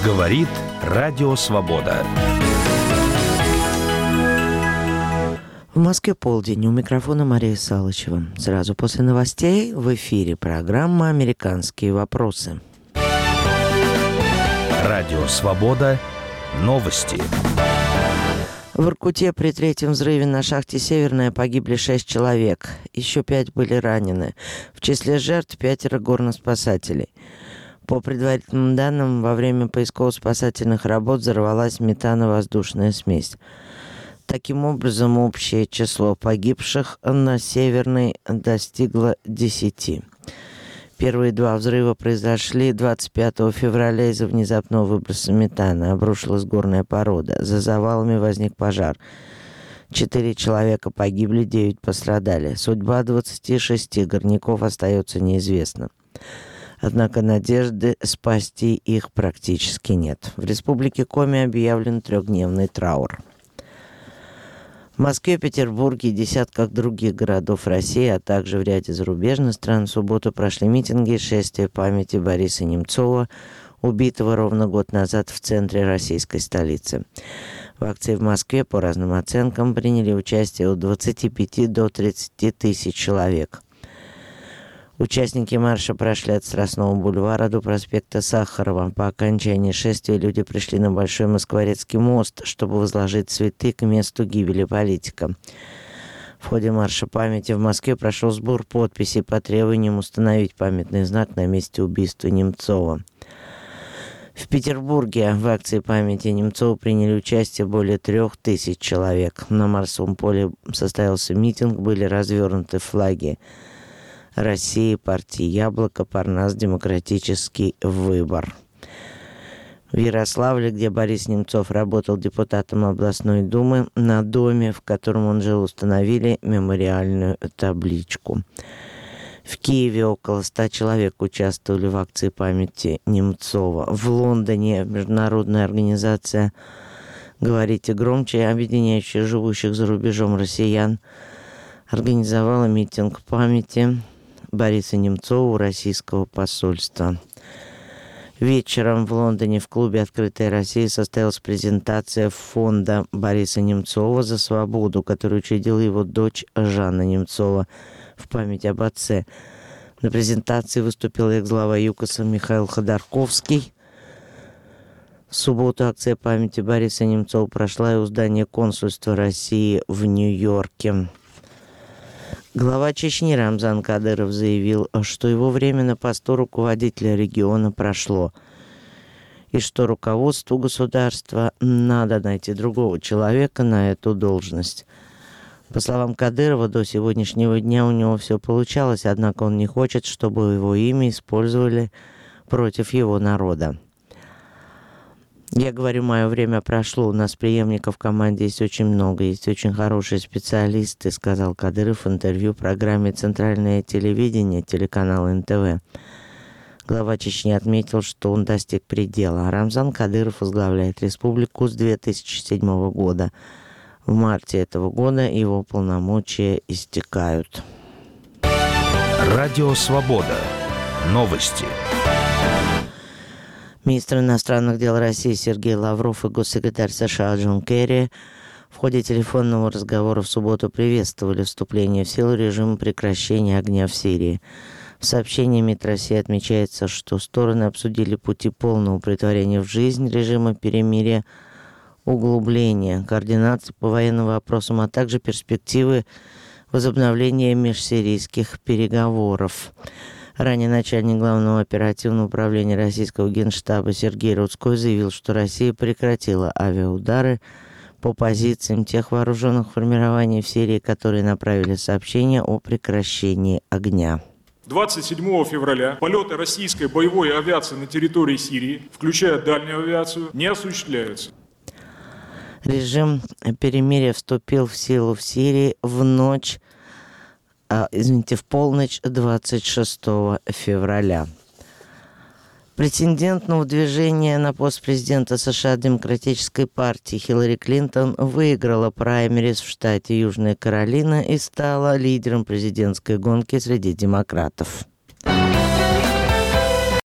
Говорит Радио Свобода. В Москве полдень. У микрофона Мария Салычева. Сразу после новостей в эфире программа «Американские вопросы». Радио Свобода. Новости. В Иркуте при третьем взрыве на шахте «Северная» погибли 6 человек. Еще 5 были ранены. В числе жертв 5 горноспасателей. По предварительным данным, во время поисково-спасательных работ взорвалась метановоздушная смесь. Таким образом, общее число погибших на Северной достигло 10. Первые 2 взрыва произошли 25 февраля из-за внезапного выброса метана. Обрушилась горная порода. За завалами возник пожар. 4 человека погибли, 9 пострадали. Судьба 26 горняков остается неизвестна. Однако надежды спасти их практически нет. В республике Коми объявлен 3-дневный траур. В Москве, Петербурге и десятках других городов России, а также в ряде зарубежных стран в субботу прошли митинги и шествия памяти Бориса Немцова, убитого ровно год назад в центре российской столицы. В акции в Москве, по разным оценкам, приняли участие от 25 до 30 тысяч человек. Участники марша прошли от Страстного бульвара до проспекта Сахарова. По окончании шествия люди пришли на Большой Москворецкий мост, чтобы возложить цветы к месту гибели политика. В ходе марша памяти в Москве прошел сбор подписей по требованиям установить памятный знак на месте убийства Немцова. В Петербурге в акции памяти Немцова приняли участие более 3000 человек. На Марсовом поле состоялся митинг, были развернуты флаги России, партии «Яблоко», «Парнас», «Демократический выбор». В Ярославле, где Борис Немцов работал депутатом областной думы, на доме, в котором он жил, установили мемориальную табличку. В Киеве около 100 человек участвовали в акции памяти Немцова. В Лондоне международная организация «Говорите громче», объединяющая живущих за рубежом россиян, организовала митинг памяти Бориса Немцова у российского посольства. Вечером в Лондоне в клубе «Открытая Россия» состоялась презентация фонда Бориса Немцова «За свободу», который учредила его дочь Жанна Немцова в память об отце. На презентации выступил экс-глава ЮКОСа Михаил Ходорковский. В субботу акция памяти Бориса Немцова прошла и у здания консульства России в Нью-Йорке. Глава Чечни Рамзан Кадыров заявил, что его время на посту руководителя региона прошло, и что руководству государства надо найти другого человека на эту должность. По словам Кадырова, до сегодняшнего дня у него все получалось, однако он не хочет, чтобы его имя использовали против его народа. Я говорю, мое время прошло, у нас преемников в команде есть очень много, есть очень хорошие специалисты, сказал Кадыров в интервью программе «Центральное телевидение» телеканала НТВ. Глава Чечни отметил, что он достиг предела, а Рамзан Кадыров возглавляет республику с 2007 года. В марте этого года его полномочия истекают. Радио Свобода. Новости. Министр иностранных дел России Сергей Лавров и госсекретарь США Джон Керри в ходе телефонного разговора в субботу приветствовали вступление в силу режима прекращения огня в Сирии. В сообщении МИД России отмечается, что стороны обсудили пути полного претворения в жизнь режима перемирия, углубления, координации по военным вопросам, а также перспективы возобновления межсирийских переговоров. Ранее начальник Главного оперативного управления российского Генштаба Сергей Рудской заявил, что Россия прекратила авиаудары по позициям тех вооруженных формирований в Сирии, которые направили сообщение о прекращении огня. 27 февраля полеты российской боевой авиации на территории Сирии, включая дальнюю авиацию, не осуществляются. Режим перемирия вступил в силу в Сирии в полночь 26 февраля. Претендент на выдвижение на пост президента США Демократической партии Хиллари Клинтон выиграла праймериз в штате Южная Каролина и стала лидером президентской гонки среди демократов.